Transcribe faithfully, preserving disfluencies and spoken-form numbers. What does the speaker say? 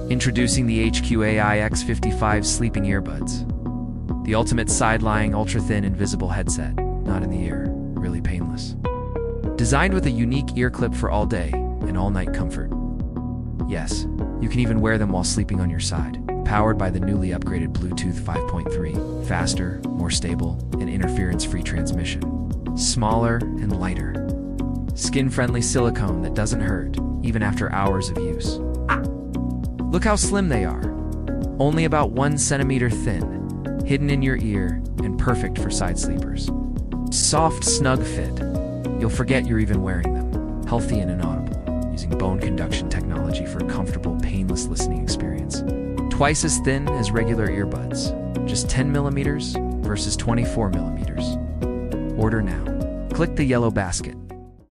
Introducing the H Q A I X fifty-five Sleeping Earbuds. The ultimate side-lying, ultra-thin, invisible headset. Not in the ear, really painless. Designed with a unique ear clip for all day and all-night comfort. Yes, you can even wear them while sleeping on your side. Powered by the newly upgraded Bluetooth five point three. Faster, more stable, and interference-free transmission. Smaller and lighter. Skin-friendly silicone that doesn't hurt, even after hours of use. Ah! Look how slim they are. Only about one centimeter thin, hidden in your ear, and perfect for side sleepers. Soft, snug fit. You'll forget you're even wearing them. Healthy and inaudible, using bone conduction technology for a comfortable, painless listening experience. Twice as thin as regular earbuds. Just ten millimeters versus twenty-four millimeters. Order now. Click the yellow basket.